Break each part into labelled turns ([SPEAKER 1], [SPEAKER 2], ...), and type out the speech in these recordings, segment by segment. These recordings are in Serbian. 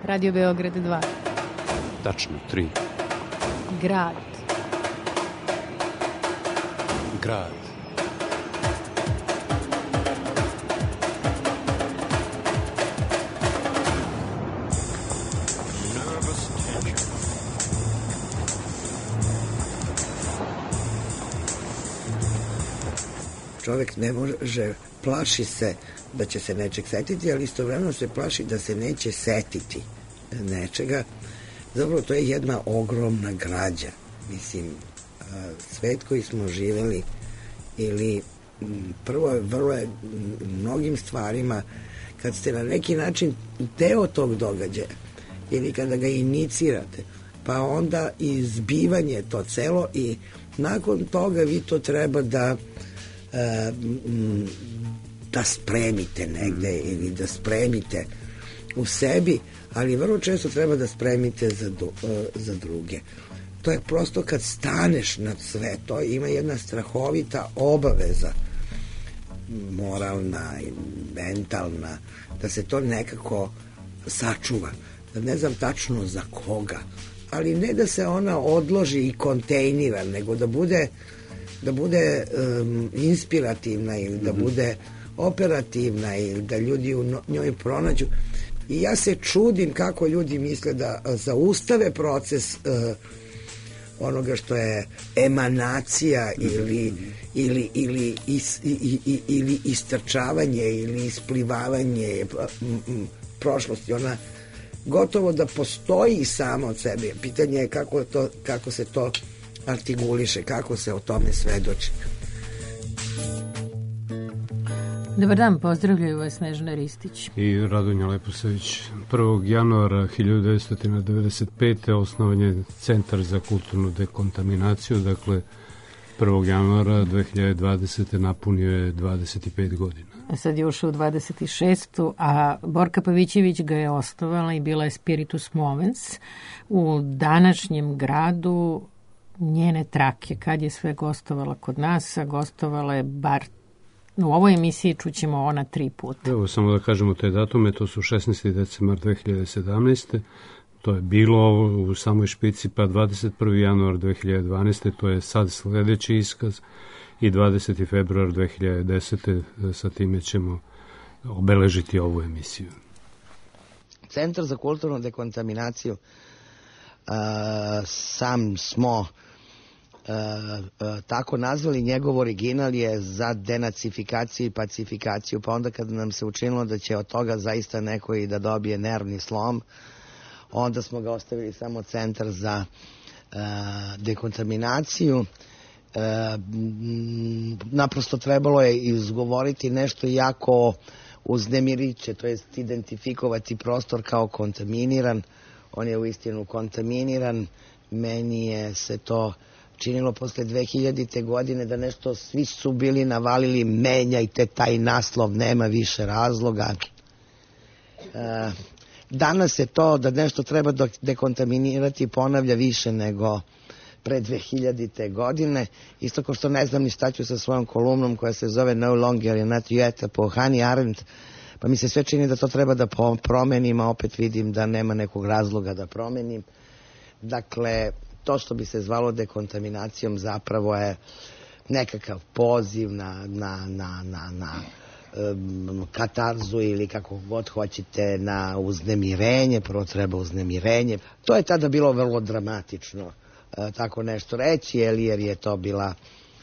[SPEAKER 1] Radio Beograd 2.
[SPEAKER 2] Tačno 3.
[SPEAKER 1] Grad.
[SPEAKER 2] Grad.
[SPEAKER 3] Čovjek ne može, plaši se da će se nečeg setiti, ali istovremeno se plaši da se neće setiti nečega. Zapravo to je jedna ogromna građa. Mislim, svet koji smo živeli ili prvo vrlo je mnogim stvarima kad ste na neki način deo tog događaja ili kada ga inicirate, pa onda izbivanje to celo i nakon toga vi to treba da spremite negde ili da spremite u sebi, ali vrlo često treba da spremite za druge. To je prosto kad staneš nad sve to, ima jedna strahovita obaveza moralna i mentalna da se to nekako sačuva. Ne znam tačno za koga, ali ne da se ona odloži i kontejnira, nego da bude inspirativna ili da bude operativna ili da ljudi u njoj pronađu. I ja se čudim kako ljudi misle da zaustave proces onoga što je emanacija ili istrčavanje ili isplivavanje prošlosti. Ona gotovo da postoji sama od sebe. Pitanje je kako se to artikuliše, kako se o tome svedoči.
[SPEAKER 1] Dobar dan, pozdravljaju vas Snežana Ristić
[SPEAKER 2] i Radonja Leposavić. 1. januara 1995. osnovan je Centar za kulturnu dekontaminaciju, dakle 1. januara 2020. napunio je 25 godina.
[SPEAKER 1] Sad je ušao u 26. a Borka Pavićević ga je osnovala i bila je Spiritus Movens u današnjem gradu. Njene trake, kad je sve gostovala kod nas, a gostovala je bar u ovoj emisiji čućemo ona 3 puta.
[SPEAKER 2] Evo, samo da kažemo te datume, to su 16. decembar 2017. To je bilo u samoj špici, pa 21. januar 2012. To je sad sledeći iskaz i 20. februar 2010. Sa time ćemo obeležiti ovu emisiju.
[SPEAKER 3] Centar za kulturnu dekontaminaciju sam smo tako nazvali. Njegov original je za denacifikaciju i pacifikaciju, pa onda kada nam se učinilo da će od toga zaista neko i da dobije nervni slom, onda smo ga ostavili samo Centar za dekontaminaciju. Naprosto trebalo je izgovoriti nešto jako uznemiriće, to jest identifikovati prostor kao kontaminiran. On je uistinu kontaminiran. Meni je se to činilo posle 2000. godine da nešto svi su bili navalili, menjajte taj naslov, nema više razloga. Danas je to da nešto treba dekontaminirati ponavlja više nego pre 2000. godine. Isto kao što ne znam ni šta ću sa svojom kolumnom koja se zove No Longer You're Not Yet po Hannah Arendt, pa mi se sve čini da to treba da promenim, a opet vidim da nema nekog razloga da promenim. Dakle, to što bi se zvalo dekontaminacijom zapravo je nekakav poziv na katarzu ili kako god hoćete, na uznemirenje. Prvo treba uznemirenje. To je tada bilo vrlo dramatično tako nešto reći, jer je to bila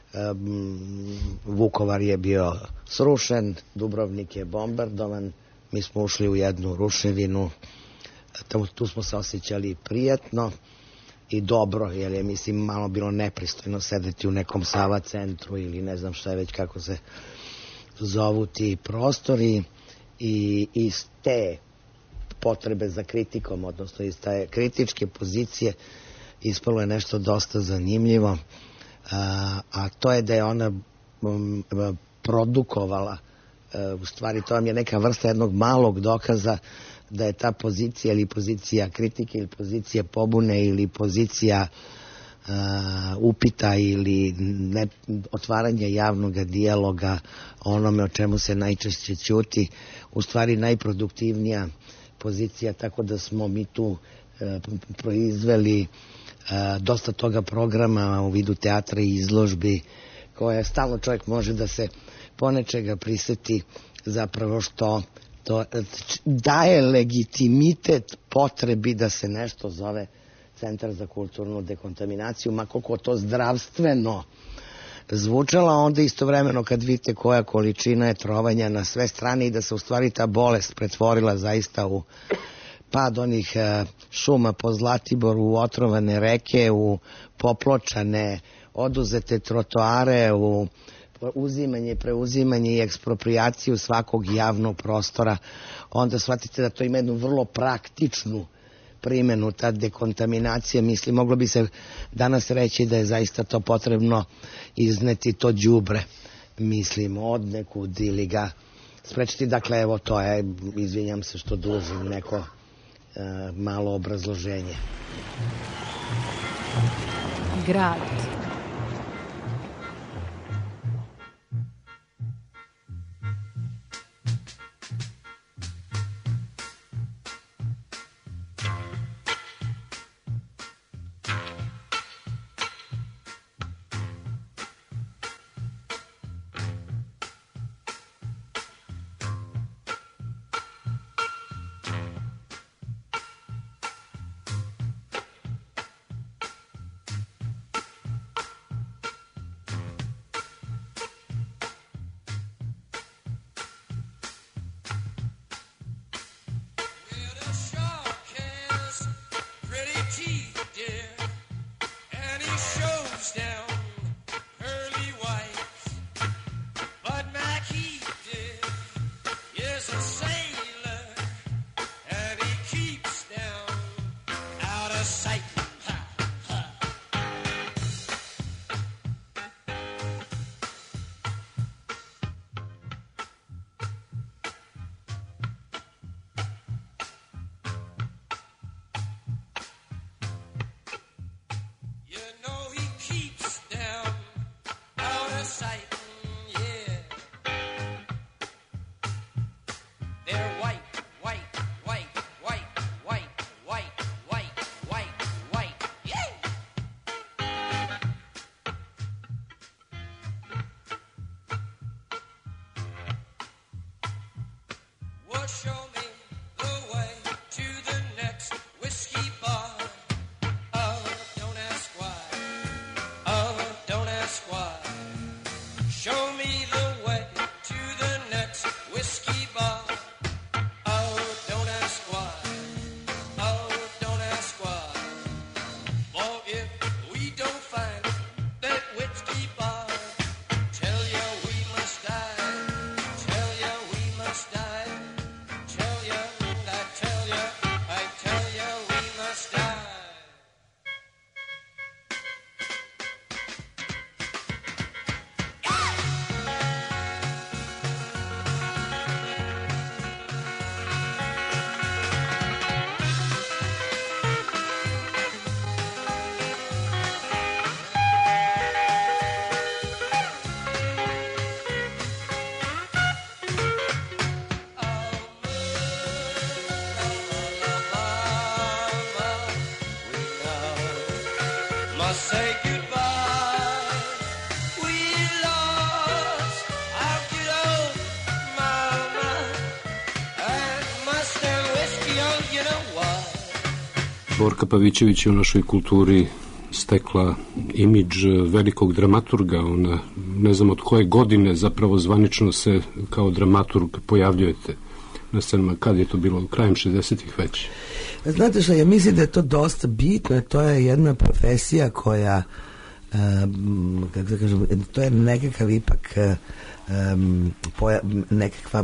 [SPEAKER 3] Vukovar je bio srušen, Dubrovnik je bombardovan, mi smo ušli u jednu ruševinu, tu smo se osjećali prijatno i dobro, jer je, mislim, malo bilo nepristojno sedeti u nekom Sava centru ili ne znam šta je već kako se zovu ti prostori, i iz te potrebe za kritikom, odnosno iz te kritičke pozicije ispalo je nešto dosta zanimljivo, a to je da je ona produkovala, u stvari to vam je neka vrsta jednog malog dokaza da je ta pozicija ili pozicija kritike ili pozicija pobune ili pozicija upita ili otvaranja javnog dijaloga onome o čemu se najčešće ćuti, u stvari najproduktivnija pozicija, tako da smo mi tu proizveli dosta toga programa u vidu teatra i izložbi, koje stalno čovjek može da se ponečega priseti, zapravo što to daje legitimitet potrebi da se nešto zove Centar za kulturnu dekontaminaciju, ma koliko to zdravstveno zvučala, onda istovremeno kad vidite koja količina je trovanja na sve strane i da se u stvari ta bolest pretvorila zaista u pad onih šuma po Zlatiboru, u otrovane reke, u popločane, oduzete trotoare, u uzimanje, preuzimanje i eksproprijaciju svakog javnog prostora, onda shvatite da to ima jednu vrlo praktičnu primjenu, ta dekontaminacija. Mislim, moglo bi se danas reći da je zaista to potrebno izneti to đubre, mislim, od nekud ili ga sprečiti. Dakle, evo to je, izvinjam se što dužim neko malo obrazloženje.
[SPEAKER 1] Grad.
[SPEAKER 2] Borka Pavićević je u našoj kulturi stekla imidž velikog dramaturga. Ona, ne znam od koje godine zapravo zvanično se kao dramaturg pojavljujete na scenama. Kad je to bilo? Krajem 60-ih već?
[SPEAKER 3] Znate što, ja mislim da je to dosta bitno. To je jedna profesija koja, kako da kažem, to je nekakav ipak nekakva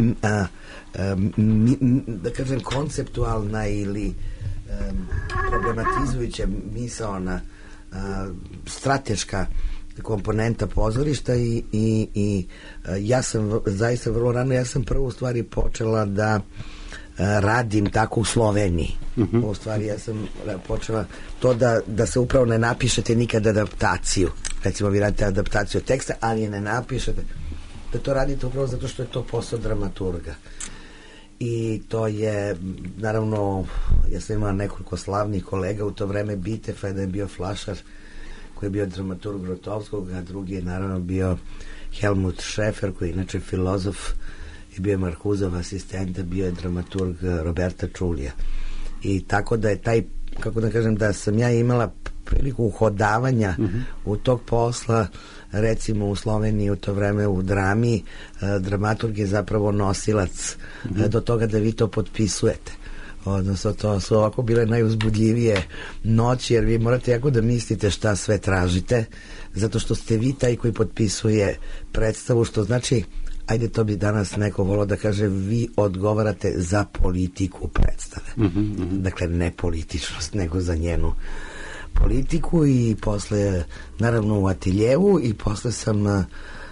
[SPEAKER 3] da kažem konceptualna ili problematizujuća misaona strateška komponenta pozorišta i ja sam zaista vrlo rano, ja sam prvo u stvari počela da radim tako u Sloveniji. U stvari ja sam počela to da se upravo ne napišete nikad adaptaciju. Recimo vi radite adaptaciju teksta, ali je ne napišete. Da to radite upravo zato što je to posao dramaturga. i to je, naravno, ja sam imao nekoliko slavnih kolega u to vreme. Bitev, jedan je bio Flašar, koji je bio dramaturg Grotovskog, a drugi je naravno bio Helmut Schäfer, koji je inače filozof i bio je Markuzov asistent, bio je dramaturg Roberta Čulija. I tako da je taj, kako da kažem, da sam ja imala priliku uhodavanja u tog posla, recimo u Sloveniji u to vreme u drami, dramaturg je zapravo nosilac do toga da vi to potpisujete. Odnosno, to su ovako bile najuzbudljivije noći, jer vi morate jako da mislite šta sve tražite, zato što ste vi taj koji potpisuje predstavu, što znači, ajde, to bi danas neko volio da kaže, vi odgovarate za politiku predstave. Dakle, ne političnost, nego za njenu politiku. I posle, naravno, u ateljevu, i posle sam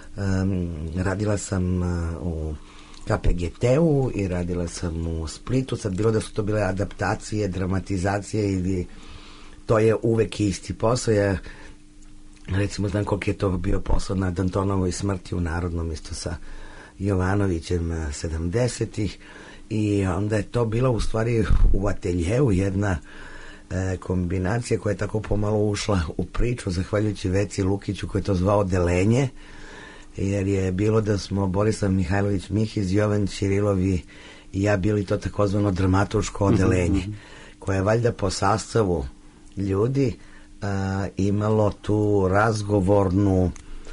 [SPEAKER 3] radila sam u KPGT-u i radila sam u Splitu. Sad, bilo da su to bile adaptacije, dramatizacije, ili to je uvek isti posao. Ja, recimo, znam koliko je to bio posao na Dantonovoj smrti u Narodnom, isto sa Jovanovićem 70-ih, i onda je to bila u stvari u ateljevu jedna kombinacija koja je tako pomalo ušla u priču, zahvaljujući Veci Lukiću, koji je to zvao Delenje, jer je bilo da smo Borislav Mihajlović Mihiz, Jovan Ćirilov i ja bili to takozvano dramaturško odelenje, koje je valjda po sastavu ljudi imalo tu razgovornu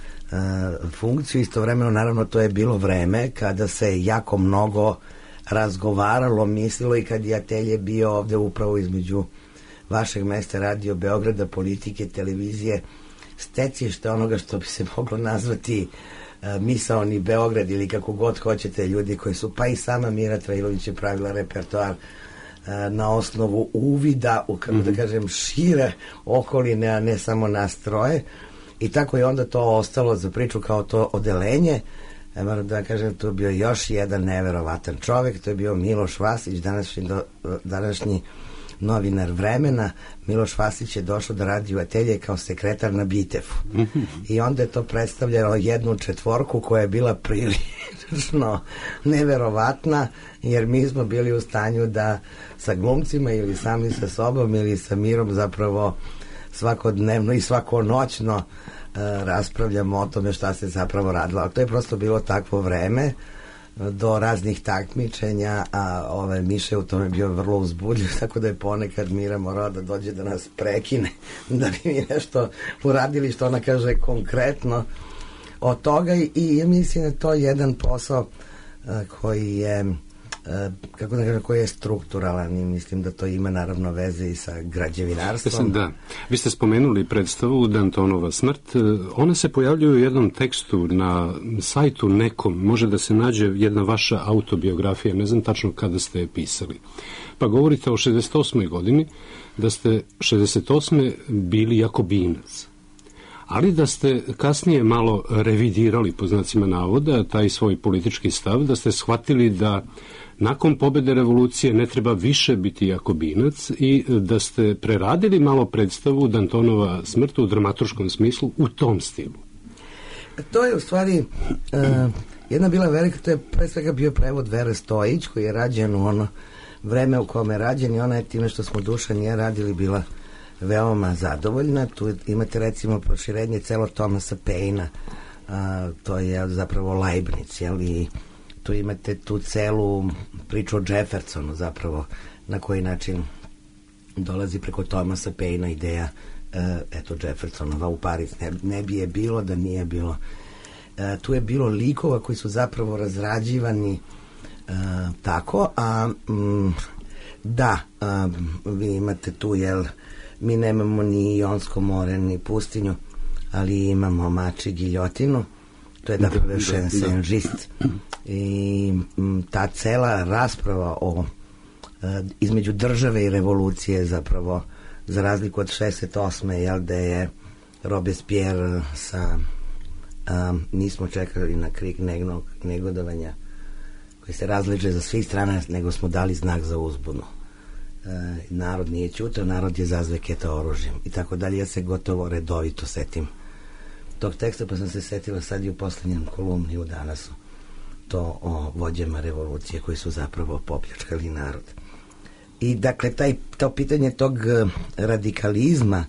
[SPEAKER 3] funkciju. Istovremeno, naravno, to je bilo vreme kada se jako mnogo razgovaralo, mislilo, i kad je atelje bio ovde upravo između vašeg mesta, Radio Beograda, politike, televizije, stecište onoga što bi se moglo nazvati misaoni Beograd, ili kako god hoćete, ljudi koji su, pa i sama Mira Trailović je pravila repertoar na osnovu uvida u, kako da kažem, šire okoline, a ne samo nas troje. I tako je onda to ostalo za priču kao to odelenje. Moram da kažem, to je bio još jedan neverovatan čovek, to je bio Miloš Vasić, današnji novinar Vremena. Miloš Vasić je došao da radi u atelje kao sekretar na Bitefu. I onda je to predstavljalo jednu četvorku koja je bila prilično neverovatna, jer mi smo bili u stanju da sa glumcima ili sami sa sobom ili sa Mirom zapravo svakodnevno i svakonoćno raspravljamo o tome šta se zapravo radilo. Ali to je prosto bilo takvo vreme, do raznih takmičenja, a Miša u tome bio vrlo uzbudljiv, tako da je ponekad Mira morala da dođe da nas prekine, da bi mi nešto uradili, što ona kaže konkretno od toga. I ja mislim da to je jedan posao koji je, kako da kažem, koji je strukturalan, i mislim da to ima naravno veze i sa građevinarstvom.
[SPEAKER 2] Da. Vi ste spomenuli predstavu Dantonova smrt. Ona se pojavljuje u jednom tekstu na sajtu nekom. Može da se nađe jedna vaša autobiografija, ne znam tačno kada ste je pisali. Pa govorite o 68. godini, da ste 68. bili jakobinac, ali da ste kasnije malo revidirali, po znacima navoda, taj svoj politički stav, da ste shvatili da nakon pobede revolucije ne treba više biti jakobinac, i da ste preradili malo predstavu Dantonova smrt u dramaturškom smislu u tom stilu.
[SPEAKER 3] To je u stvari jedna bila velika, to je pre svega bio prevod Vere Stojić, koji je rađen u ono vreme u kome je rađen, i ona je time što smo Dušan i ja radili bila veoma zadovoljna. Tu imate recimo proširenje celog Thomasa Paina, to je zapravo Leibniz, i tu imate tu celu priču o Jeffersonu, zapravo na koji način dolazi preko Thomasa Paina ideja Jeffersonova u Pariz. Ne bi je bilo da nije bilo. Tu je bilo likova koji su zapravo razrađivani tako, vi imate tu, mi nemamo ni Jonsko more, ni pustinju, ali imamo mač i giljotinu. To je dakle Saint-Just. I ta cela rasprava o između države i revolucije, zapravo, za razliku od 68. Da je Robespierre sa nismo čekali na krik negodovanja koji se različe za svih strana, nego smo dali znak za uzbunu. Narod nije ćutao, narod je zazveketao oružjem i tako dalje. Ja se gotovo redovito setim tog teksta, pa sam se setila sad i u poslednjem kolumni u Danasu to o vođama revolucije koji su zapravo popljačkali narod. I dakle, to pitanje tog radikalizma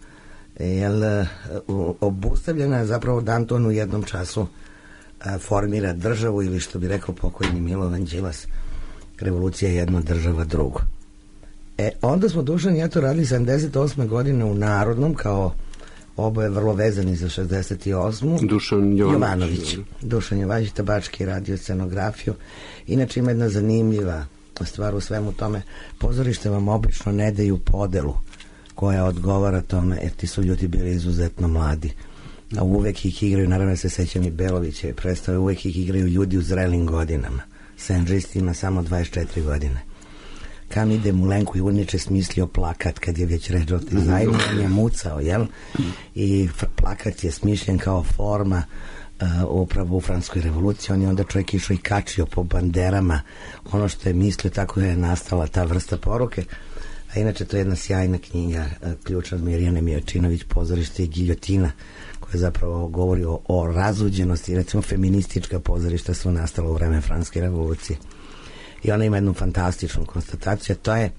[SPEAKER 3] obustavljena zapravo Danton u jednom času formira državu, ili što bi rekao pokojni Milovan Đilas, revolucija je jedna, država drugo. Onda smo Dušan i ja to radili 78. godine u Narodnom, kao oboje vrlo vezani za 68.
[SPEAKER 2] Dušan Jovanović.
[SPEAKER 3] Dušan Jovanović, tabački radio scenografiju. Inače ima jedna zanimljiva stvar u svemu tome. Pozorište vam obično ne daju podelu koja odgovara tome, jer ti su ljudi bili izuzetno mladi. A uvek ih igraju, naravno se sećam i Belovića predstave, uvek ih igraju ljudi u zrelim godinama. Scenarist ima samo 24 godine. Kamide Mulenko Jurniče smislio plakat kad je već reč o dizajnu, on je mucao, jel? I plakat je smišljen kao forma upravo u Francuskoj revoluciji. On je onda čovjek išao i kačio po banderama ono što je mislio, tako je nastala ta vrsta poruke. A inače to je jedna sjajna knjiga, ključna od Mirjane Mijočinović, Pozorište i giljotina, koja zapravo govori o razuđenosti. Recimo feministička pozorišta su nastala u vreme Francuske revolucije. I ona ima jednu fantastičnu konstataciju, to je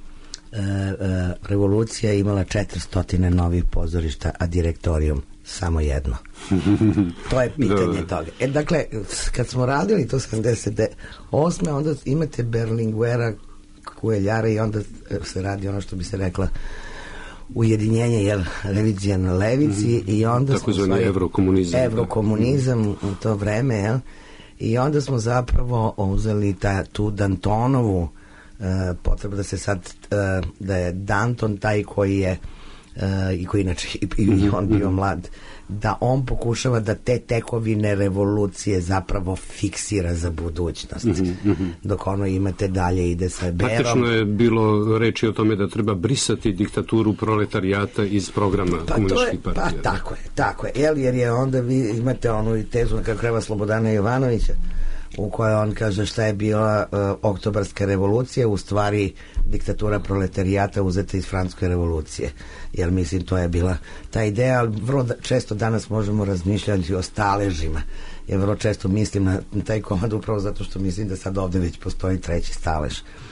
[SPEAKER 3] revolucija imala 400 novih pozorišta, a direktorijum samo jedno. To je pitanje toga. Dakle, kad smo radili to 78. onda imate Berlinguera, Kueljara, i onda se radi ono što bi se rekla ujedinjenje, revizija na levici, i onda
[SPEAKER 2] tako zvani
[SPEAKER 3] evrokomunizam u to vreme, i onda smo zapravo uzeli tu Dantonovu potrebu da se sad da je Danton taj koji je i koji inače i on bio mlad, da on pokušava da te tekovine revolucije zapravo fiksira za budućnost. Dok ono imate dalje ide sa Berom.
[SPEAKER 2] Praktično je bilo reči o tome da treba brisati diktaturu proletarijata iz programa komunističkih partija.
[SPEAKER 3] Pa tako je. Jer je onda vi imate onu tezu kako kreva Slobodana Jovanovića, u kojoj on kaže šta je bila oktobarska revolucija, u stvari diktatura proletarijata uzeta iz Francuske revolucije. Jer mislim to je bila ta ideja, ali vrlo često danas možemo razmišljati o staležima. Ja vrlo često mislim na taj komad upravo zato što mislim da sad ovde već postoji treći stalež.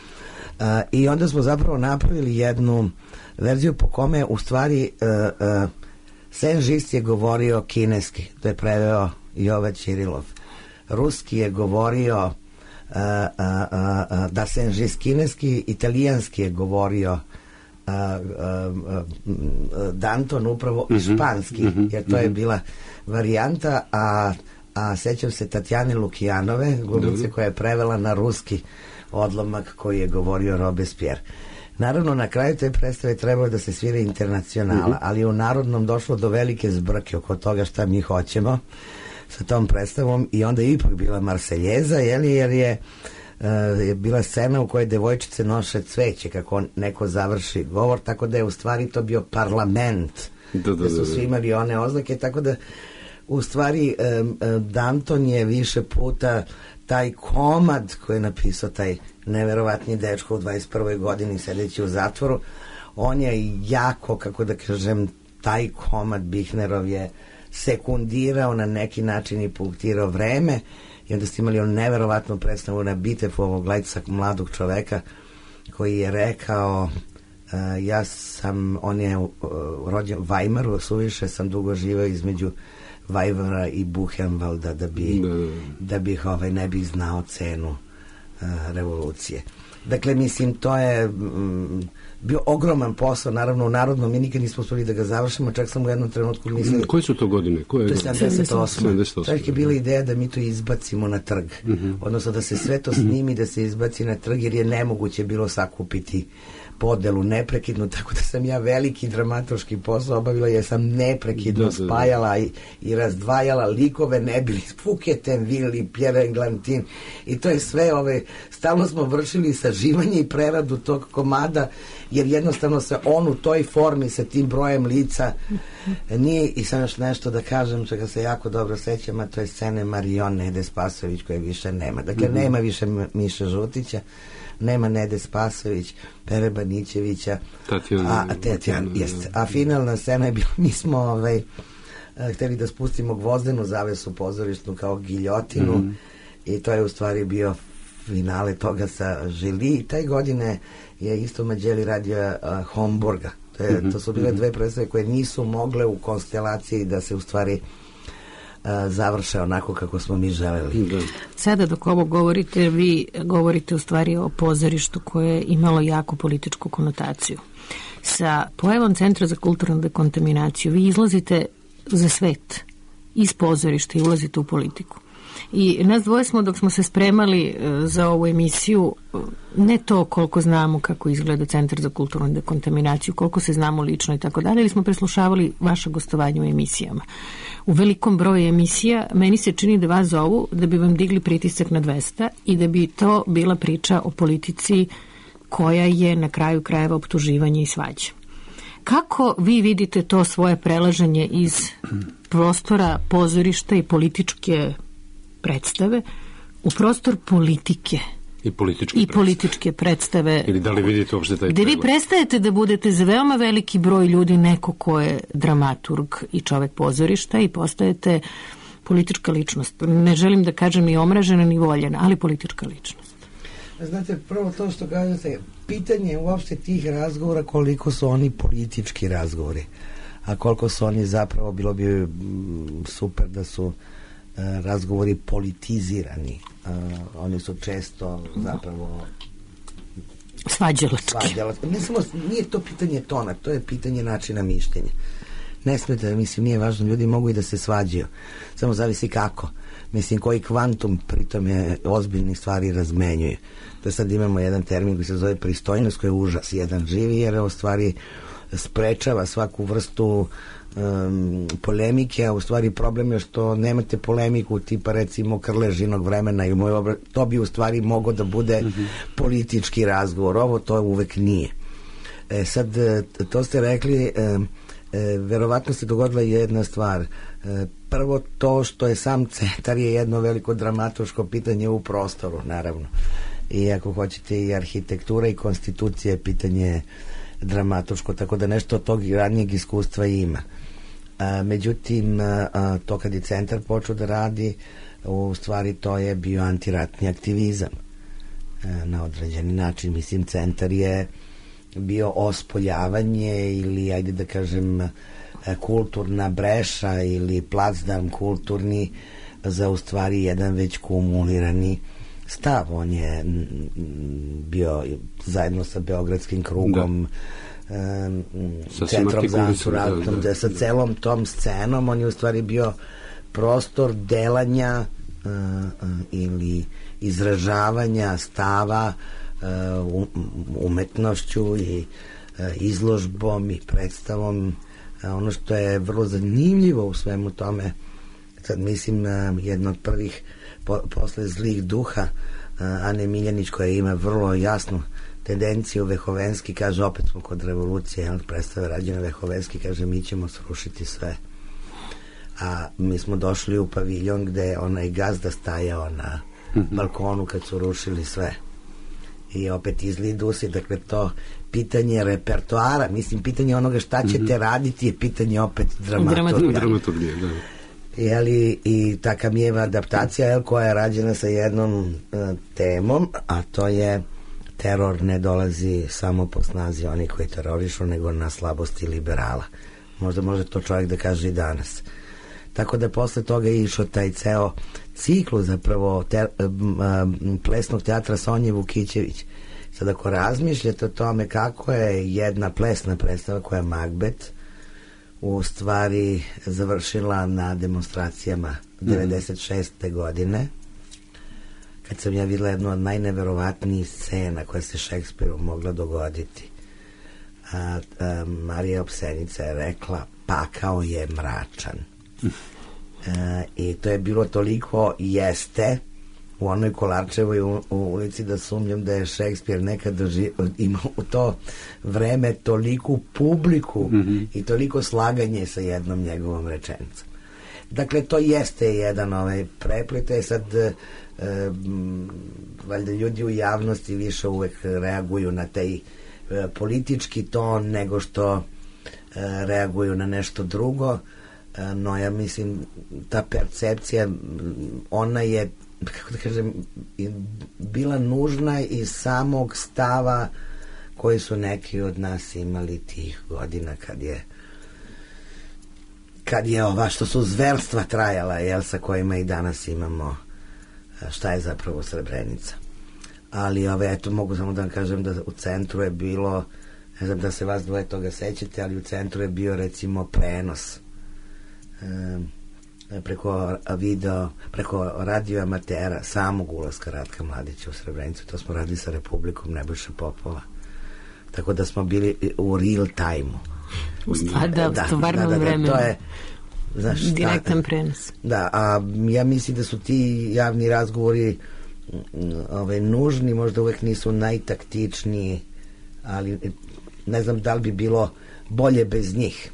[SPEAKER 3] I onda smo zapravo napravili jednu verziju po kome u stvari Saint-Just je govorio kineski, to je preveo Jova Ćirilov. Ruski je govorio da Saint-Just kineski, italijanski je govorio Danton upravo španski, jer to je bila varijanta, a sećam se Tatjane Lukijanove, glumice, koja je prevela na ruski odlomak koji je govorio Robespierre. Naravno, na kraju te predstave trebalo da se svira Internacionala, ali u Narodnom došlo do velike zbrke oko toga šta mi hoćemo sa tom predstavom, i onda je ipak bila Marseljeza, jer je bila scena u kojoj devojčice noše cveće kako neko završi govor, tako da je u stvari to bio parlament, gde su svi imali one oznake, tako da u stvari Danton je više puta taj komad koji je napisao taj neverovatni dečko u 21. godini sedeći u zatvoru, on je jako, kako da kažem, taj komad Bihnerov je sekundirao na neki način i punktirao vreme, i onda ste imali neverovatnu predstavu na Bitefu ovog lajcak mladog čoveka koji je rekao on je rođen u Weimaru, suviše sam dugo živeo između Weimara i Buchenwalda da bih ne bih znao cenu revolucije. Dakle, mislim, to je bio ogroman posao, naravno u Narodnom mi nikad nismo uspeli da ga završimo, čak sam u jednom trenutku mislili...
[SPEAKER 2] Koje su to godine? To
[SPEAKER 3] je 78. Čak je bila ideja da mi to izbacimo na trg, odnosno da se sve to snimi, da se izbaci na trg, jer je nemoguće bilo sakupiti podelu neprekidnu, tako da sam ja veliki dramatoški posao obavila, jer sam neprekidno spajala i razdvajala likove, ne bili Fouquetinville, Pierre Englantin, i to je sve, stalno smo vršili saživanje i preradu tog komada, jer jednostavno se on u toj formi sa tim brojem lica nije. I sam još nešto da kažem čega se jako dobro sećam, a to je scene Marion Nede Spasojević koje više nema. Dakle, nema više Miše Žutića, nema Nede Spasojević, Pere Banićevića, Tatjana, jeste. A finalna scena je bila, mi smo hteli da spustimo gvozdenu zavesu pozorišnu kao giljotinu, i to je u stvari bio finale toga sa Žili. I taj godine je isto Mađeli radio Homburga. To su bile dve predstave koje nisu mogle u konstelaciji da se u stvari završe onako kako smo mi želeli.
[SPEAKER 1] Sada dok ovo govorite, vi govorite u stvari o pozorištu koje je imalo jako političku konotaciju. Sa pojavom Centra za kulturnu dekontaminaciju vi izlazite za svet iz pozorišta i ulazite u politiku. I nas dvoje smo, dok smo se spremali za ovu emisiju, ne to koliko znamo kako izgleda Centar za kulturnu dekontaminaciju, koliko se znamo lično i tako dalje, ali smo preslušavali vaše gostovanje u emisijama. U velikom broju emisija meni se čini da vas zovu da bi vam digli pritisak na 200 i da bi to bila priča o politici koja je na kraju krajeva optuživanje i svađa. Kako vi vidite to svoje prelaženje iz prostora pozorišta i političke predstave u prostor politike
[SPEAKER 2] i
[SPEAKER 1] političke predstave?
[SPEAKER 2] Ili da li vidite uopšte taj
[SPEAKER 1] gde vi prestajete da budete za veoma veliki broj ljudi neko ko je dramaturg i čovek pozorišta i postajete politička ličnost. Ne želim da kažem ni omražena ni voljena, ali politička ličnost.
[SPEAKER 3] Znate, prvo to što kažete, pitanje je uopšte tih razgovora koliko su oni politički razgovori, a koliko su oni zapravo, bilo bi super da su razgovori politizirani. Oni su često zapravo
[SPEAKER 1] svađalački.
[SPEAKER 3] Ne samo, nije to pitanje tona, to je pitanje načina mišljenja. Ne smete, mislim, nije važno, ljudi mogu i da se svađaju, samo zavisi kako. Mislim, koji kvantum pritom je ozbiljnih stvari razmenjuje. To sad imamo jedan termin koji se zove pristojnost, koji je užas jedan živi, jer u stvari sprečava svaku vrstu polemike, a u stvari problem je što nemate polemiku tipa recimo Krležinog vremena i to bi u stvari mogao da bude politički razgovor. Ovo to uvek nije. Sad, to ste rekli, verovatno se dogodila jedna stvar. Prvo, to što je sam centar je jedno veliko dramaturško pitanje u prostoru, naravno. I ako hoćete i arhitektura i konstitucija je pitanje dramaturško, tako da nešto od tog ranijeg iskustva ima. Međutim, to kad je centar počeo da radi, u stvari to je bio antiratni aktivizam na određeni način. Mislim, centar je bio ospoljavanje ili, ajde da kažem, kulturna breša ili placdarm kulturni za u stvari jedan već kumulirani stav. On je bio zajedno sa Beogradskim krugom, centrom za Ansuraktom, sa celom tom scenom, on je u stvari bio prostor delanja ili izražavanja stava umetnošću i izložbom i predstavom. Ono što je vrlo zanimljivo u svemu tome, sad mislim, jedno od prvih posle Zlih duha Ane Miljanić, koja ima vrlo jasnu tendenciju, Vehovenski kaže, opet smo kod revolucije, predstave rađene, Vehovenski kaže, mi ćemo srušiti sve. A mi smo došli u paviljon gde je onaj gazda stajao na balkonu kad su rušili sve. I opet Zli dusi, dakle to pitanje repertoara, mislim, pitanje onoga šta ćete raditi je pitanje opet dramaturgije. Da. I ta Kamijeva adaptacija koja je rađena sa jednom temom, a to je teror ne dolazi samo po snazi oni koji terorišu, nego na slabosti liberala. Možda može to čovjek da kaže i danas. Tako da posle toga je išao taj ceo ciklu zapravo plesnog teatra Sonje Vukićević. Sad ako razmišljate o tome kako je jedna plesna predstava koja je Magbet u stvari završila na demonstracijama 96. godine, kad sam ja videla jednu od najneverovatnijih scena koja se Šekspiru mogla dogoditi. Marija Opsenica je rekla, pakao je mračan. I to je bilo toliko jeste u onoj Kolarčevoj ulici da sumnjam da je Šekspir nekada imao u to vreme toliku publiku i toliko slaganje sa jednom njegovom rečenicom. Dakle, to jeste jedan preplet, sad valjda ljudi u javnosti više uvek reaguju na taj politički ton nego što reaguju na nešto drugo, no ja mislim ta percepcija, ona je kako da kažem, bila nužna iz samog stava koji su neki od nas imali tih godina kad je ova što su zverstva trajala, jel, sa kojima i danas imamo šta je zapravo Srebrenica. Ali eto, mogu samo da vam kažem da u centru je bilo, ne znam da se vas dvoje toga sećate, ali u centru je bio recimo prenos preko radio amatera samog ulaska Ratka Mladića u Srebrenicu. To smo radili sa Republikom Nebojše Popova. Tako da smo bili u real time-u.
[SPEAKER 1] U stvarnom vremenu.
[SPEAKER 3] To je, znaš,
[SPEAKER 1] direktan prenos.
[SPEAKER 3] Da, a ja mislim da su ti javni razgovori nužni, možda uvek nisu najtaktičniji, ali ne znam da li bi bilo bolje bez njih.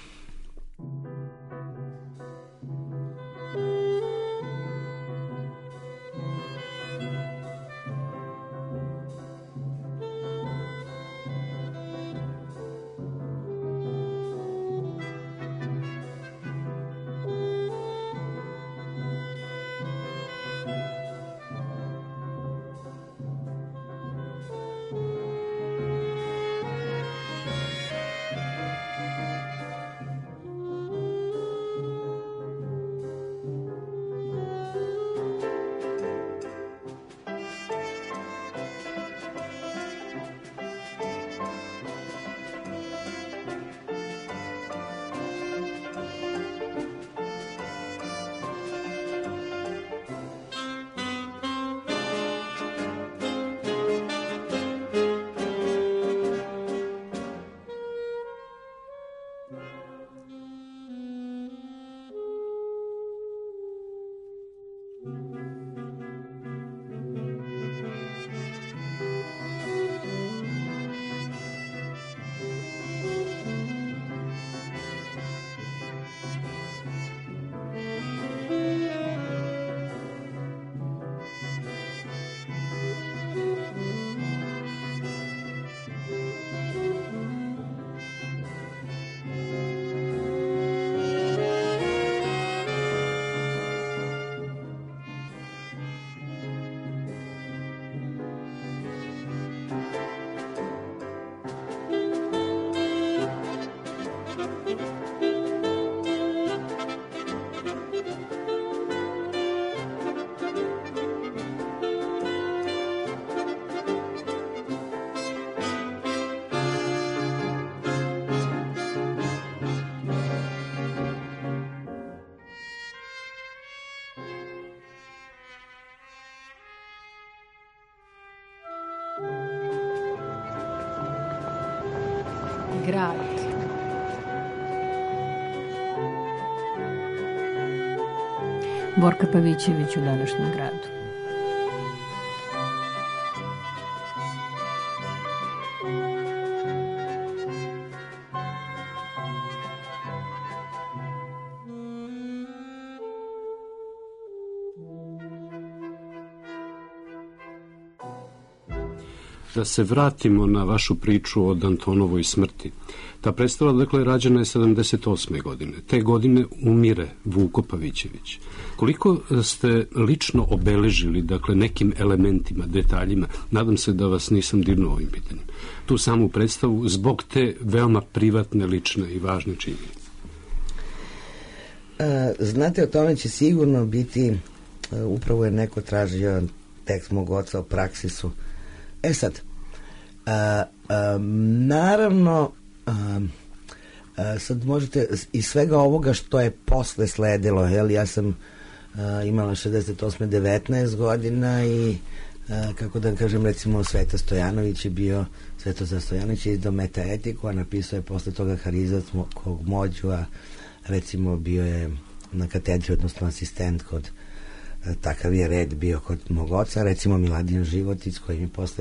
[SPEAKER 1] Grad. Borka Pavićević u današnjem gradu.
[SPEAKER 2] Da se vratimo na vašu priču o Dantonovoj smrti. Ta predstava, dakle, rađena je 78. godine. Te godine umire Vuko Pavićević. Koliko ste lično obeležili, dakle, nekim elementima, detaljima, nadam se da vas nisam dirnuo ovim pitanjem, tu samu predstavu zbog te veoma privatne, lične i važne činjenice?
[SPEAKER 3] Znate, o tome će sigurno biti, upravo je neko tražio tekst mog oca o Praksisu. Sad, naravno, sad možete iz svega ovoga što je posle sledilo, jel, ja sam imala 68. 19 godina i kako da kažem, recimo Sveta Stojanović je bio, Svetozar Stojanović je izdao Metaetiku, a napisao je posle toga Harizatskog mođu, a recimo bio je na katedri, odnosno asistent kod, takav je red bio kod mog oca, recimo Miladin Životić, koji mi posle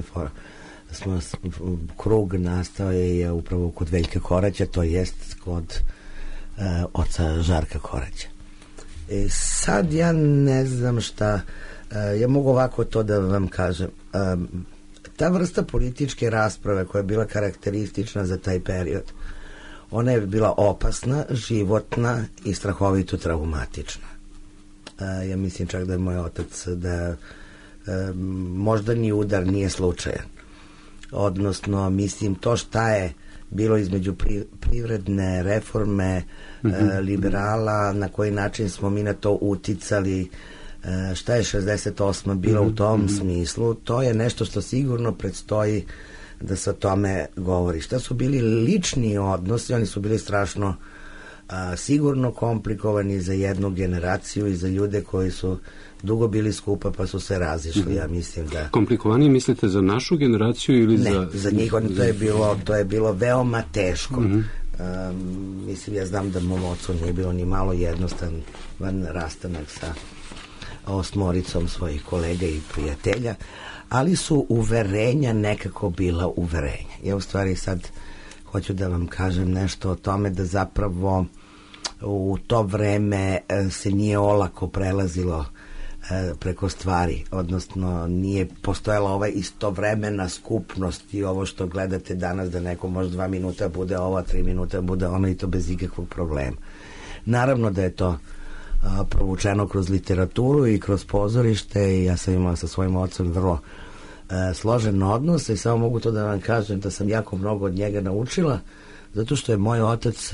[SPEAKER 3] krug nastao je upravo kod Veljka Koraća, to jest kod oca Žarka Koraća. Sad ja ne znam šta, ja mogu ovako to da vam kažem. Ta vrsta političke rasprave koja je bila karakteristična za taj period, ona je bila opasna, životna i strahovito traumatična. Ja mislim čak da je moj otac da moždani udar nije slučajan. Odnosno, mislim, to šta je bilo između privredne reforme, liberala, na koji način smo mi na to uticali, šta je 68. bilo u tom smislu, to je nešto što sigurno predstoji da se o tome govori. Šta su bili lični odnosi, oni su bili strašno sigurno komplikovani za jednu generaciju i za ljude koji su dugo bili skupa pa su se razišli, ja mislim da...
[SPEAKER 2] Komplikovanije mislite za našu generaciju ili
[SPEAKER 3] ne, za njih to je bilo veoma teško. Mislim, ja znam da mom ocu nije bilo ni malo jednostavan rastanak sa 8 svojih kolega i prijatelja, ali su uverenja nekako bila uverenja. Ja u stvari sad hoću da vam kažem nešto o tome da zapravo u to vreme se nije olako prelazilo preko stvari, odnosno nije postojala ova istovremena skupnost i ovo što gledate danas da neko može 2 minuta bude ovo, 3 minuta bude ono i to bez ikakvog problema. Naravno da je to provučeno kroz literaturu i kroz pozorište i ja sam imala sa svojim ocem vrlo složen odnos i samo mogu to da vam kažem da sam jako mnogo od njega naučila zato što je moj otac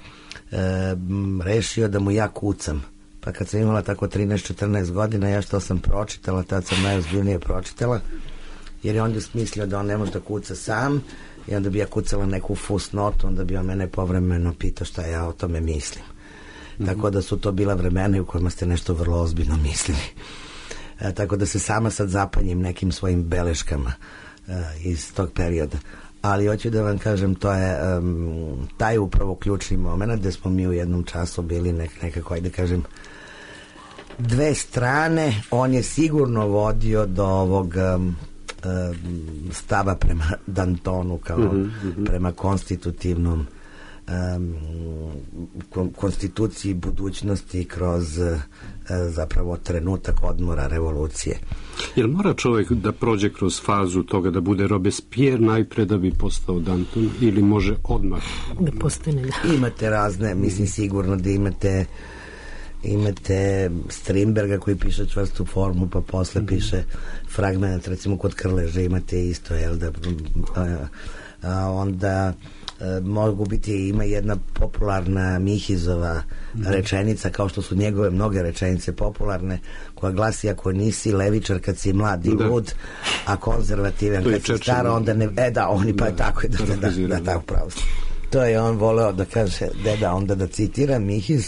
[SPEAKER 3] rešio da mu ja kucam. Pa kad sam imala tako 13-14 godina, ja što sam pročitala, tad sam najozbiljnije pročitala, jer je onda smislio da on ne može da kuca sam i onda bi ja kucala neku fusnotu, onda bi on mene povremeno pitao šta ja o tome mislim. Tako da su to bila vremena u kojima ste nešto vrlo ozbiljno mislili. Tako da se sama sad zapanjim nekim svojim beleškama iz tog perioda. Ali hoću da vam kažem, to je taj upravo ključni moment gde smo mi u jednom času bili nekako, ajde kažem, dve strane. On je sigurno vodio do ovog stava prema Dantonu kao prema konstitutivnom konstituciji budućnosti kroz zapravo trenutak odmora revolucije.
[SPEAKER 2] Jel mora čovjek da prođe kroz fazu toga da bude Robespierre najpre da bi postao Danton ili može odmah?
[SPEAKER 1] Da postane, da.
[SPEAKER 3] Imate razne, mislim sigurno da imate Strindberga koji piše čvrstu formu pa posle piše fragment, recimo kod Krleža imate isto, jel da onda mogu biti, ima jedna popularna Mihizova rečenica, kao što su njegove mnoge rečenice popularne, koja glasi: ako nisi levičar kad si mlad i lud, a konzervativan kad si star, onda ne... da, oni pa je tako, da, upravo. To je on voleo da kaže, onda da citira Mihiz.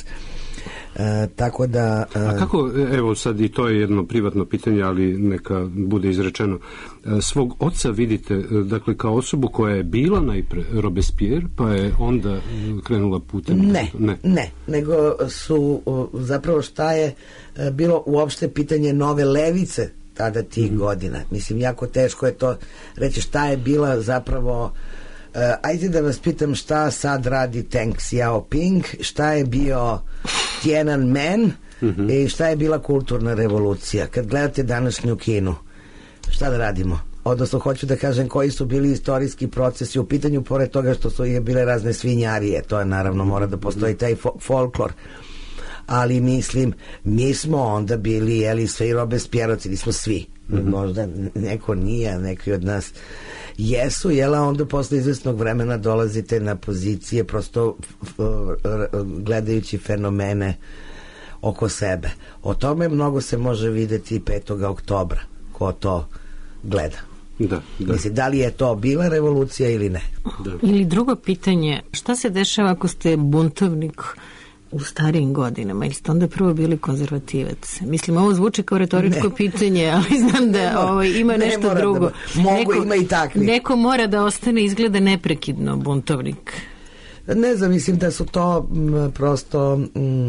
[SPEAKER 3] Tako da...
[SPEAKER 2] A kako, evo sad i to je jedno privatno pitanje, ali neka bude izrečeno, svog oca vidite, dakle, kao osobu koja je bila najpre Robespierre, pa je onda krenula putem?
[SPEAKER 3] Ne, nego su zapravo šta je bilo uopšte pitanje nove levice tada tih godina. Mislim, jako teško je to reći šta je bila zapravo... ajde da vas pitam šta sad radi Deng Xiaoping, šta je bio Tiananmen i šta je bila kulturna revolucija. Kad gledate današnju Kinu, šta da radimo? Odnosno, hoću da kažem koji su bili istorijski procesi u pitanju, pored toga što su bile razne svinjarije, to je naravno, mora da postoji taj folklor. Ali mislim, mi smo onda bili, jeli, sve i Robespierrovci, nismo svi. Možda neko nije, a neki od nas jesu, jela, onda posle izvesnog vremena dolazite na pozicije prosto gledajući fenomene oko sebe. O tome mnogo se može videti 5. oktobra, ko to gleda.
[SPEAKER 2] Da.
[SPEAKER 3] Mislim, da li je to bila revolucija ili ne?
[SPEAKER 1] Da. Ili drugo pitanje, šta se dešava ako ste buntovnik u starijim godinama, ili ste onda prvo bili konzervativac? Mislim, ovo zvuči kao retoričko pitanje, ali znam da ima nešto drugo.
[SPEAKER 3] Ima i takvi.
[SPEAKER 1] Neko mora da ostane, izgleda neprekidno buntovnik.
[SPEAKER 3] Ne znam, mislim da su to prosto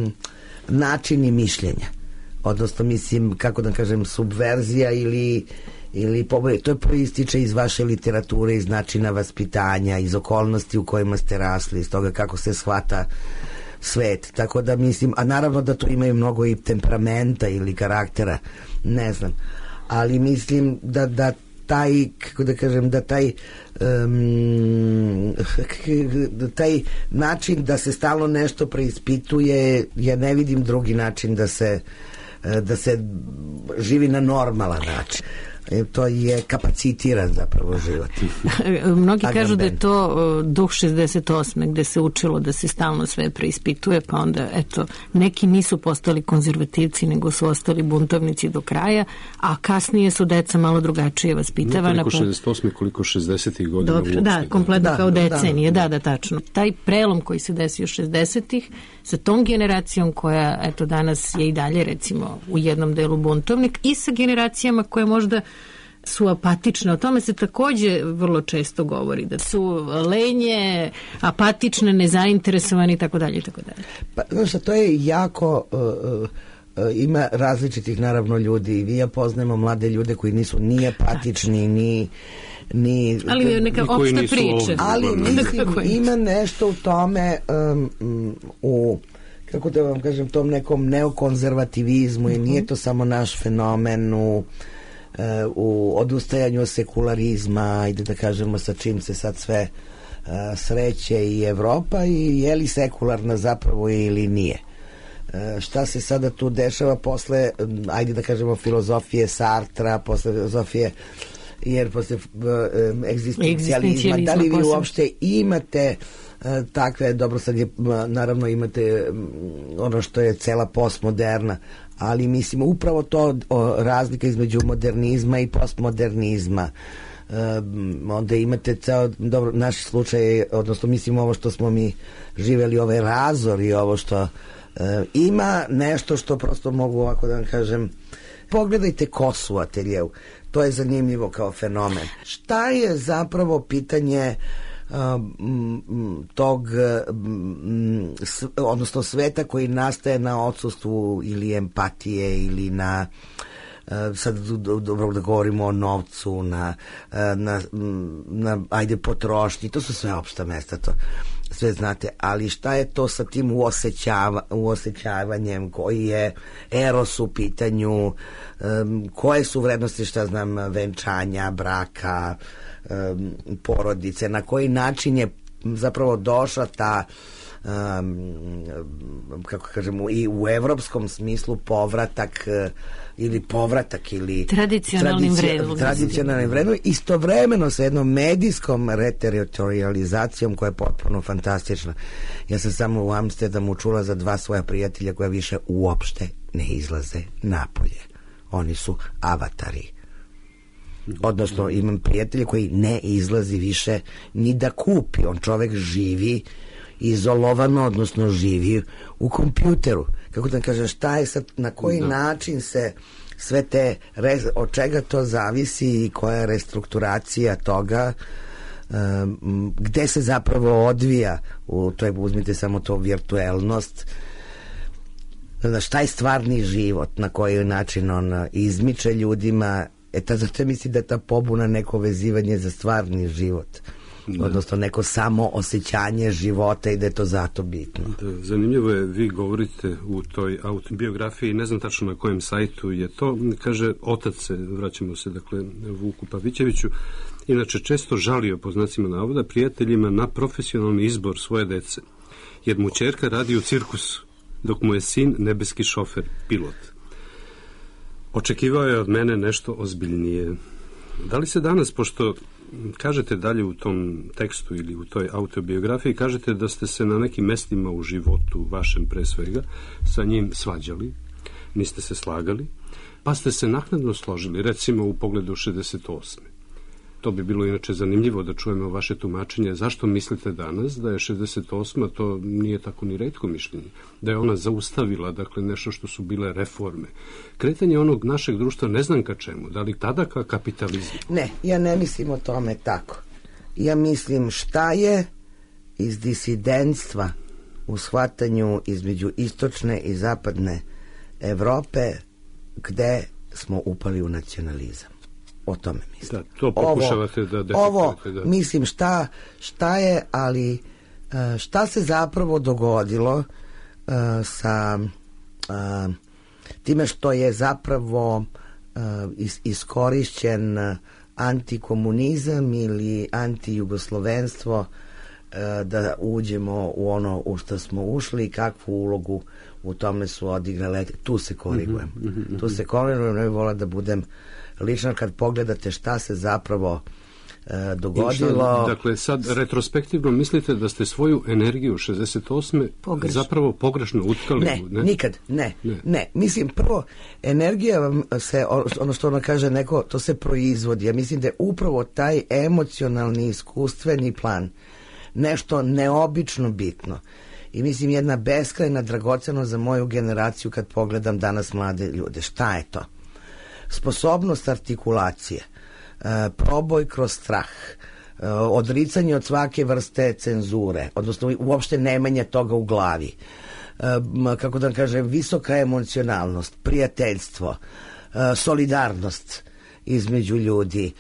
[SPEAKER 3] načini mišljenja. Odnosno, mislim, kako da kažem, subverzija ili to proističe iz vaše literature, iz načina vaspitanja, iz okolnosti u kojima ste rasli, iz toga kako se shvata svet, tako da mislim, a naravno da tu imaju mnogo i temperamenta ili karaktera, ne znam, ali mislim da taj, kako da kažem, da taj način da se stalno nešto preispituje, ja ne vidim drugi način da se živi na normalan način. To je kapacitiran zapravo život.
[SPEAKER 1] Mnogi kažu da je to duh 68. gde se učilo da se stalno sve preispituje, pa onda, eto, neki nisu postali konzervativci, nego su ostali buntovnici do kraja, a kasnije su deca malo drugačije vaspitavana.
[SPEAKER 2] Ne koliko 68. koliko 60. godina.
[SPEAKER 1] Dobro, da, kompletno kao decenije, da, tačno. Taj prelom koji se desio 60-ih sa tom generacijom koja, eto, danas je i dalje, recimo, u jednom delu buntovnik i sa generacijama koje možda su apatične. O tome se takođe vrlo često govori, da su lenje, apatične, nezainteresovani i tako dalje.
[SPEAKER 3] Pa, znaš, to je jako... ima različitih, naravno, ljudi. Vi ja poznajemo mlade ljude koji nisu ni apatični, ni
[SPEAKER 1] ali neka opšta priča.
[SPEAKER 3] Ali mislim, ima nešto u tome u, kako da vam kažem, tom nekom neokonzervativizmu i nije to samo naš fenomen u odustajanju od sekularizma, ajde da kažemo sa čim se sad sve sreće i Evropa i je li sekularna zapravo ili nije. Šta se sada tu dešava posle, ajde da kažemo, filozofije Sartra, posle filozofije, jer posle egzistencijalizma, da li vi uopšte imate takve, dobro, sad je, naravno imate ono što je cela postmoderna, ali mislim upravo to razlika između modernizma i postmodernizma. Onda imate ceo, dobro, naš slučaj, odnosno mislim ovo što smo mi živeli, ovaj razor i ovo što ima nešto što prosto mogu ovako da vam kažem, pogledajte kosu u ateljeu, to je zanimljivo kao fenomen. Šta je zapravo pitanje tog odnosno sveta koji nastaje na odsustvu ili empatije ili na sad dobro da govorimo o novcu, na ajde potrošnji, to su sve opšta mesta, to sve znate, ali šta je to sa tim uosjećavanjem, koji je eros u pitanju, koje su vrednosti, šta znam, venčanja, braka, porodice, na koji način je zapravo došla ta kako kažemo i u evropskom smislu povratak ili
[SPEAKER 1] tradicionalnim
[SPEAKER 3] vrednostima, istovremeno sa jednom medijskom reteritorializacijom koja je potpuno fantastična. Ja sam samo u Amsterdamu čula za dva svoja prijatelja koja više uopšte ne izlaze napolje. Oni su avatari. Odnosno imam prijatelje koji ne izlazi više ni da kupi. On čovek živi izolovano, odnosno živi u kompjuteru. Kako da kažem, šta je sad, na koji način se sve te, od čega to zavisi i koja je restrukturacija toga, gde se zapravo odvija to je, uzmite samo to, virtuelnost, šta je stvarni život, na koji način on izmiče ljudima. Zato mislim da je ta pobuna neko vezivanje za stvarni život, odnosno neko samo osjećanje života i da je to zato bitno.
[SPEAKER 2] Da, zanimljivo je, vi govorite u toj autobiografiji, ne znam tačno na kojem sajtu je to, kaže otac se, vraćamo se dakle Vuku Pavićeviću, inače često žalio, po znacima navoda, prijateljima na profesionalni izbor svoje dece, jer mu ćerka radi u cirkusu, dok mu je sin nebeski šofer, pilot. Očekivao je od mene nešto ozbiljnije. Da li se danas, pošto kažete dalje u tom tekstu ili u toj autobiografiji, kažete da ste se na nekim mestima u životu, vašem pre svega, sa njim svađali, niste se slagali, pa ste se naknadno složili, recimo u pogledu 68. To bi bilo inače zanimljivo da čujemo vaše tumačenje. Zašto mislite danas da je 68. to nije tako ni retko mišljenje, da je ona zaustavila, dakle, nešto što su bile reforme. Kretanje onog našeg društva ne znam ka čemu, da li tada ka kapitalizmu?
[SPEAKER 3] Ne, ja ne mislim o tome tako. Ja mislim šta je iz disidentstva u shvatanju između istočne i zapadne Evrope gde smo upali u nacionalizam. O tome mislim.
[SPEAKER 2] Da, to pokušavate da detektujete.
[SPEAKER 3] Ovo, mislim, šta je, ali šta se zapravo dogodilo sa time što je zapravo iskorišćen antikomunizam ili antijugoslovenstvo da uđemo u ono u što smo ušli i kakvu ulogu u tome su odigrale. Tu se korigujem. Tu se korigujem, ne bih volila da budem lično kad pogledate šta se zapravo dogodilo.
[SPEAKER 2] Dakle, sad retrospektivno mislite da ste svoju energiju 68. zapravo pogrešno utkali?
[SPEAKER 3] Ne, nikad, ne. Mislim, prvo, energija vam se, ono što ono kaže neko, to se proizvodi. Ja mislim da je upravo taj emocionalni, iskustveni plan nešto neobično bitno. I mislim, jedna beskrajna dragocenost za moju generaciju kad pogledam danas mlade ljude. Šta je to? Sposobnost artikulacije, proboj kroz strah, odricanje od svake vrste cenzure, odnosno uopšte nemanje toga u glavi, kako da kažem, visoka emocionalnost, prijateljstvo, solidarnost između ljudi,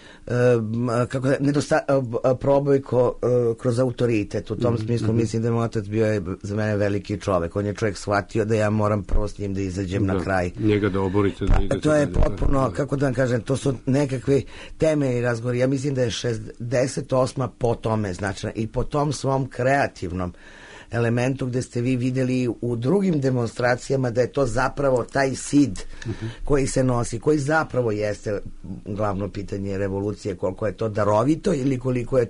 [SPEAKER 3] proboj kroz autoritet. U tom smislu mislim da moj otac bio je za mene veliki čovek. On je čovjek shvatio da ja moram prvo s njim da izađem na kraj.
[SPEAKER 2] Njega da oborite. Da idete,
[SPEAKER 3] to je potpuno, kako da vam kažem, to su nekakvi temeljni razgovori. Ja mislim da je 68. po tome značajna i po tom svom kreativnom elementu gde ste vi videli u drugim demonstracijama da je to zapravo taj sid koji se nosi, koji zapravo jeste glavno pitanje revolucije, koliko je to darovito ili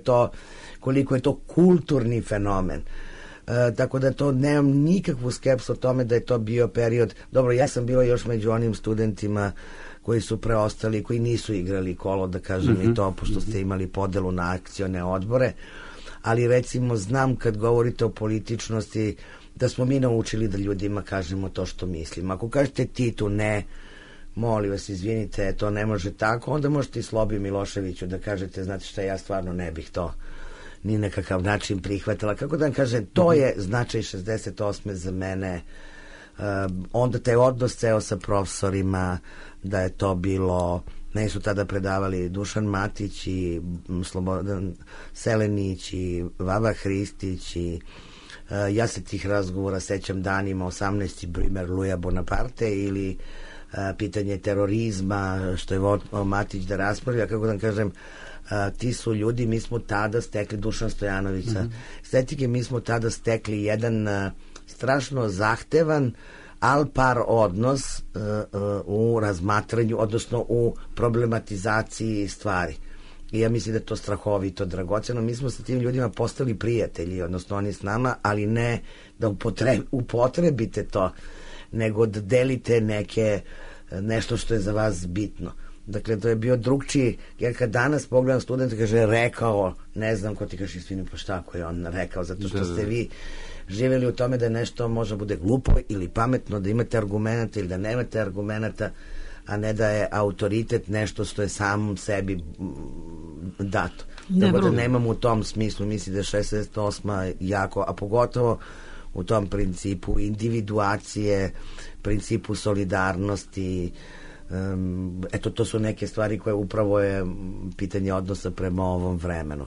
[SPEAKER 3] koliko je to kulturni fenomen. Tako da to nemam nikakvu skepsu o tome da je to bio period. Dobro, ja sam bio još među onim studentima koji su preostali, koji nisu igrali kolo, da kažem i to, pošto ste imali podelu na akcione odbore, ali recimo znam kad govorite o političnosti da smo mi naučili da ljudima kažemo to što mislimo. Ako kažete Titu ne, molim vas, izvinite, to ne može tako, onda možete i Slobi Miloševiću da kažete, znate šta, ja stvarno ne bih to ni nekakav način prihvatila. Kako da vam kažem, to je značaj 68. za mene. Onda taj odnos ceo sa profesorima, da je to bilo, ne su tada predavali Dušan Matić i Slobodan Selenić i Vava Hristić i ja se tih razgovora sećam danima, 18. primer Luja Bonaparte ili pitanje terorizma, što je Matić da raspravlja, kako da kažem, ti su ljudi, mi smo tada stekli, Dušan Stojanovića, estetike, mi smo tada stekli jedan strašno zahtevan par odnos u razmatranju, odnosno u problematizaciji stvari. I ja mislim da je to strahovito dragoceno. Mi smo sa tim ljudima postali prijatelji, odnosno oni s nama, ali ne da upotrebite to, nego da delite nešto što je za vas bitno. Dakle, to je bio drugčiji, jer kad danas pogledam studenta, kaže, rekao, ne znam ko ti kaže istinu, pa šta ko je on rekao, zato što ste vi živjeli u tome da nešto može bude glupo ili pametno, da imate argumenta ili da nemate argumenta, a ne da je autoritet nešto što je samom sebi dato. Tako da nemam u tom smislu, mislim da je 68. jako, a pogotovo u tom principu individuacije, principu solidarnosti. Eto, to su neke stvari koje upravo je pitanje odnosa prema ovom vremenu.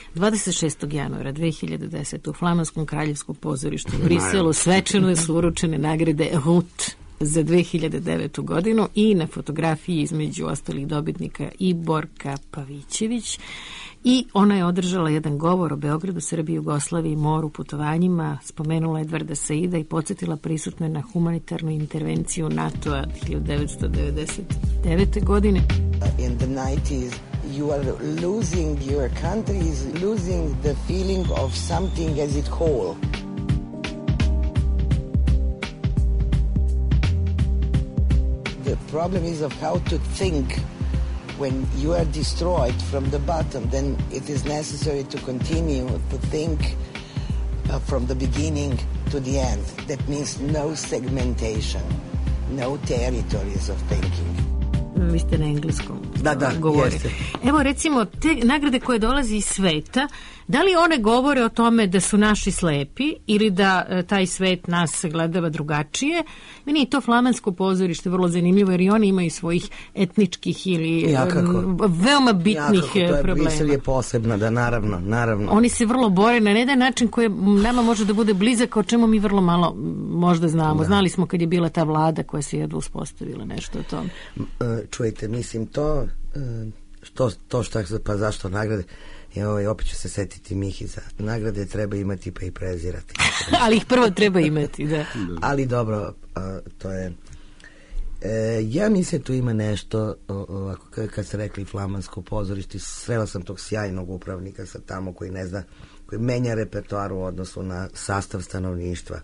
[SPEAKER 1] 26. januara 2010. u Flamanskom kraljevskom pozorištu u Briselu svečano su uručene nagrade RUT za 2009. godinu i na fotografiji između ostalih dobitnika i Borka Pavićević. I ona je održala jedan govor o Beogradu, Srbiji, Jugoslaviji, moru, putovanjima, spomenula Edvarda Saida i podsjetila prisutne na humanitarnu intervenciju NATO-a 1999. godine.
[SPEAKER 3] In the 90s, you are losing, your country is losing the feeling of something as it whole. The problem is of how to think. When you are destroyed from the bottom, then it is necessary to continue to think from the beginning to the end. That means no segmentation, no territories of thinking.
[SPEAKER 1] Vi ste na engleskom govori.
[SPEAKER 3] Jeste.
[SPEAKER 1] Evo recimo te nagrade koje dolazi iz sveta, da li one govore o tome da su naši slepi ili da taj svet nas sagledava drugačije? Meni je to Flamansko pozorište vrlo zanimljivo jer i oni imaju svojih etničkih ili veoma bitnih problema.
[SPEAKER 3] Brisel je posebna, da naravno.
[SPEAKER 1] Oni se vrlo bore na jedan način koji nama može da bude blizak, o čemu mi vrlo malo možda znamo. Da. Znali smo kad je bila ta vlada koja se jedva uspostavila nešto o tom.
[SPEAKER 3] Čujte, mislim to pa zašto nagrade? Opet ću se setiti Mihiza. Nagrade treba imati pa i prezirati.
[SPEAKER 1] Ali ih prvo treba imati, da.
[SPEAKER 3] Ali dobro, to je... ja mislim tu ima nešto, ovako, kad ste rekli Flamansko pozorište, srela sam tog sjajnog upravnika sa tamo koji ne zna, koji menja repertoar u odnosu na sastav stanovništva.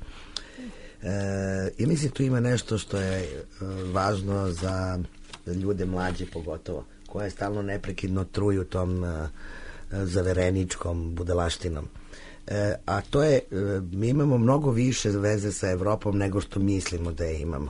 [SPEAKER 3] Ja mislim tu ima nešto što je važno za ljude mlađe pogotovo, koje stalno neprekidno truju tom zavereničkom budalaštinom. A to je, mi imamo mnogo više veze sa Evropom nego što mislimo da je imamo.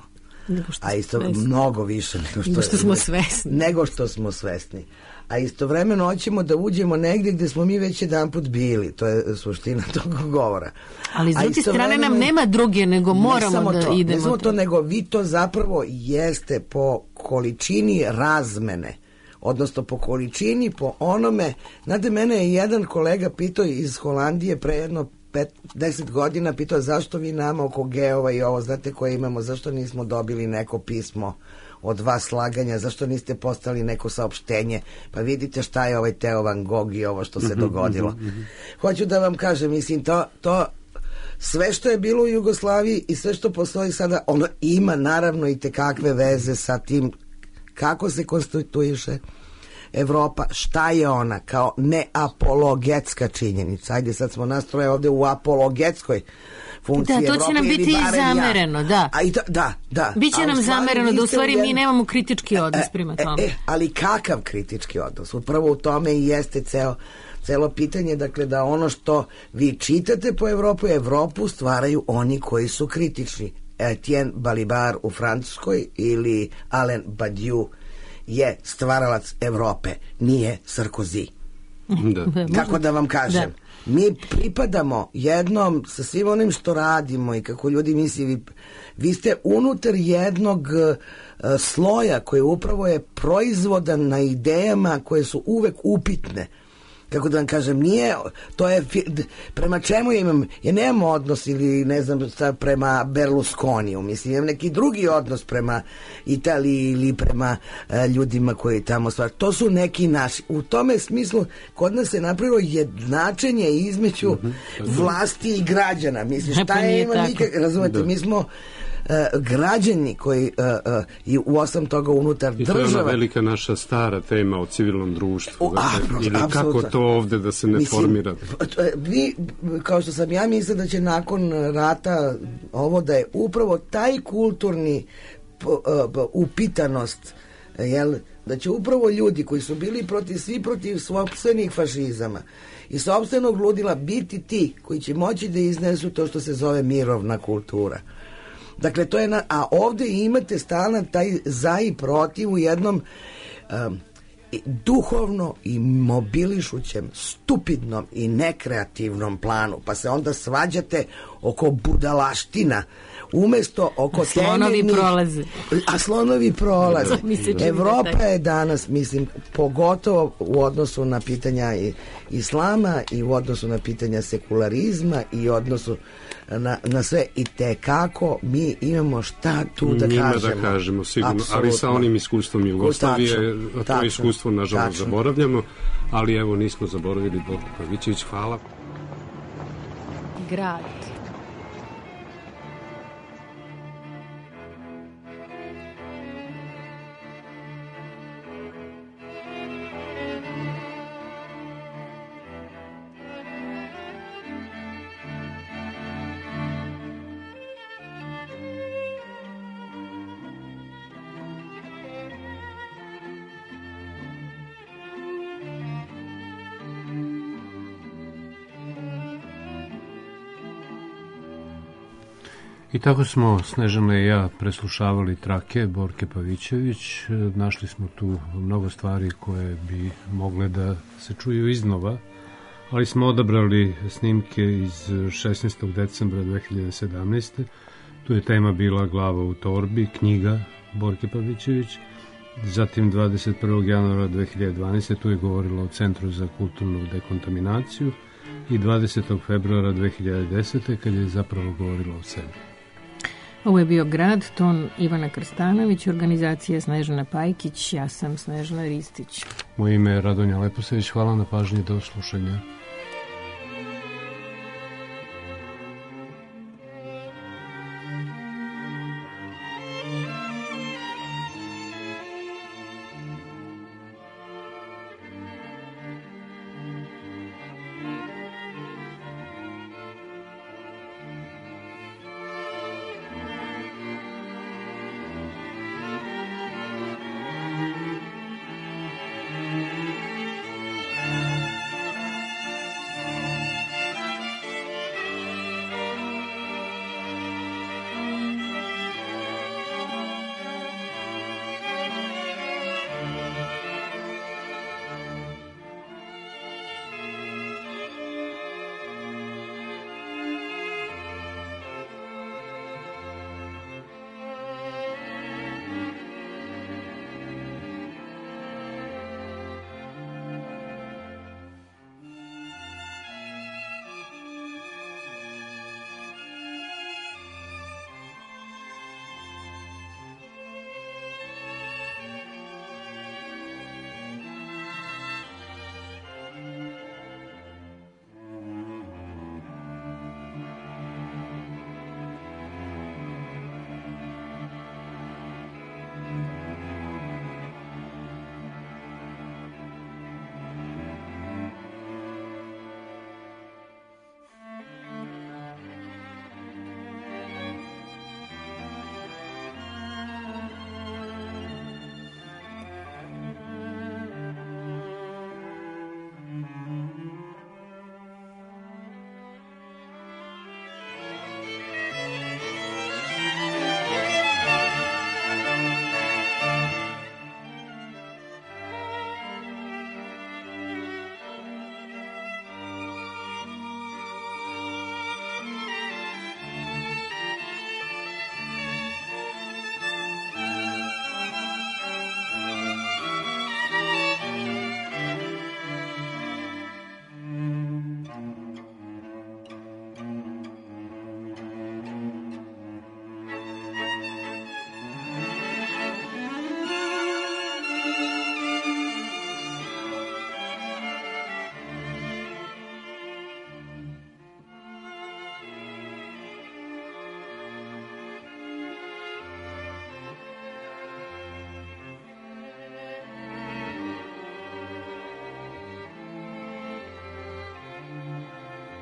[SPEAKER 3] Mnogo više nego što smo svesni. Nego što smo svesni. A istovremeno hoćemo da uđemo negdje gdje smo mi već jedanput bili. To je suština tog govora.
[SPEAKER 1] Ali s druge strane nam nema druge, nego moramo da idemo.
[SPEAKER 3] Ne samo to, nego vi to zapravo jeste po količini razmene. Odnosno po količini, po onome. Znate, mene je jedan kolega pitao iz Holandije pre jedno 10 godina, pitao zašto vi nama oko geova i ovo, znate koje imamo, zašto nismo dobili neko pismo od vas slaganja, zašto niste postali neko saopštenje, pa vidite šta je ovaj Theo Van Gogh i ovo što se dogodilo. Hoću da vam kažem, mislim, to sve što je bilo u Jugoslaviji i sve što postoji sada, ono ima naravno i tekakve veze sa tim kako se konstituiše Evropa, šta je ona kao neapologetska činjenica. Ajde, sad smo nastroje ovde u apologetskoj funkciji Evrope.
[SPEAKER 1] Da, to će nam biti i zamereno, da.
[SPEAKER 3] Da.
[SPEAKER 1] Biće nam zamereno da u stvari mi nemamo kritički odnos prema tome.
[SPEAKER 3] Ali kakav kritički odnos? Upravo u tome i jeste celo pitanje, dakle, da ono što vi čitate po Evropu stvaraju oni koji su kritični. Etienne Balibar u Francuskoj ili Alain Badiou je stvaralac Evrope, nije Sarkozy. Kako da vam kažem? Mi pripadamo jednom, sa svim onim što radimo i kako ljudi misli, vi ste unutar jednog sloja koji upravo je proizvodan na idejama koje su uvek upitne. Kako da vam kažem, nije, to je, prema čemu ja nemam odnos ili ne znam prema Berlusconiju, mislim, imam neki drugi odnos prema Italiji ili prema ljudima koji tamo stvar, to su neki naši, u tome smislu kod nas se napravilo jednačenje između vlasti i građana, mislim, šta je ima nikak, razumete, mi smo građani koji i u osam toga unutar država.
[SPEAKER 2] I to je ona velika naša stara tema o civilnom društvu. Ili kako to ovde da se ne formira.
[SPEAKER 3] Vi, kao što sam ja mislila da će nakon rata ovo da je upravo taj kulturni upitanost, da će upravo ljudi koji su bili protiv sopstvenih fašizama i sopstvenog ludila biti ti koji će moći da iznesu to što se zove mirovna kultura. Dakle, to je a ovde imate stalno taj za i protiv u jednom duhovno i mobilišućem, stupidnom i nekreativnom planu, pa se onda svađate oko budalaština, umesto oko temeljnih... A slonovi prolaze. Evropa je danas, mislim, pogotovo u odnosu na pitanja islama i u odnosu na pitanja sekularizma i odnosu na sve, i tekako mi imamo šta tu da kažemo.
[SPEAKER 2] Njima da kažemo, sigurno, absolutno. Ali sa onim iskustvom Jugoslavije, to iskustvo nažalost zaboravljamo, ali evo nismo zaboravili Borku Pavićević, hvala.
[SPEAKER 1] Grad.
[SPEAKER 2] I tako smo, Snežana i ja, preslušavali trake Borke Pavićević. Našli smo tu mnogo stvari koje bi mogle da se čuju iznova, ali smo odabrali snimke iz 16. decembra 2017. Tu je tema bila Glava u torbi, knjiga Borke Pavićević. Zatim 21. januara 2012. tu je govorila o Centru za kulturnu dekontaminaciju i 20. februara 2010. kad je zapravo govorila o sebi.
[SPEAKER 1] Ovo je bio Grad, ton Ivana Krstanović, organizacija Snežana Pajkić, ja sam Snežana Ristić.
[SPEAKER 2] Moje ime je Radonja Leposević, hvala na pažnji, do slušanja.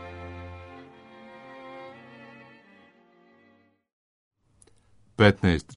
[SPEAKER 4] Petnaest